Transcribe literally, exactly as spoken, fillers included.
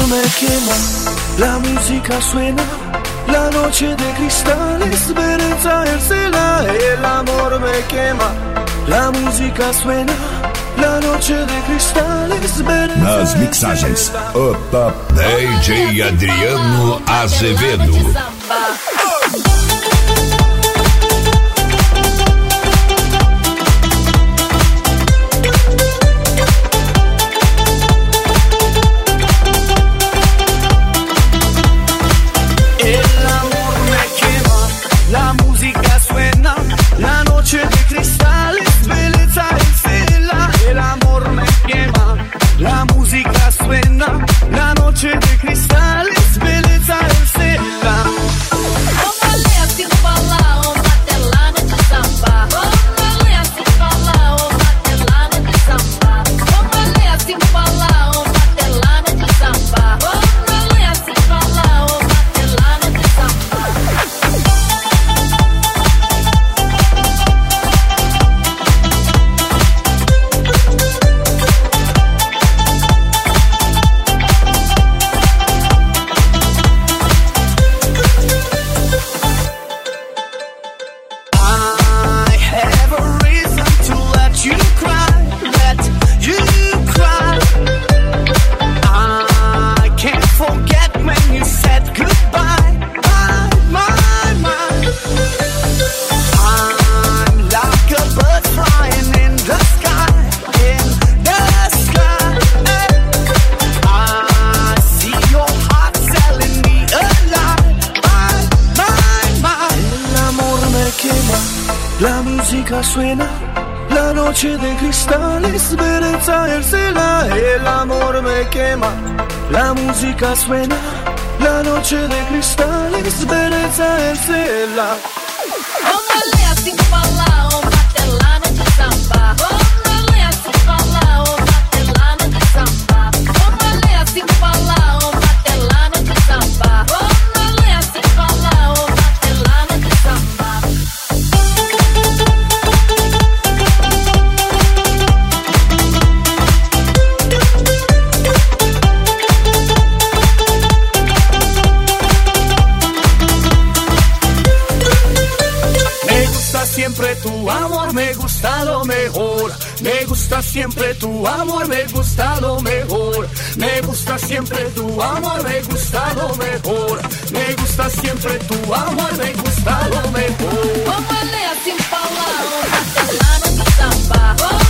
me quema, la música suena, la noche de cristales, belleza el cielo, el amor me quema, la música suena, la noche de cristales, belleza. Nas mixagens, o Top D J Adriano Azevedo. La música suena, la noche de cristales, belleza en cela. El amor me quema. La música suena, la noche de cristales, belleza en cela. La música suena, la noche de cristales, belleza el cielo, el amor me quema. La música suena, la noche de cristales, belleza el cielo. Siempre tu amor, me gusta lo mejor. Me gusta siempre tu amor, me gusta lo mejor. Me gusta siempre tu amor, me gusta lo mejor. Me gusta siempre tu amor, me gusta lo mejor. Vamos a leer sin palabras, hasta la noche samba.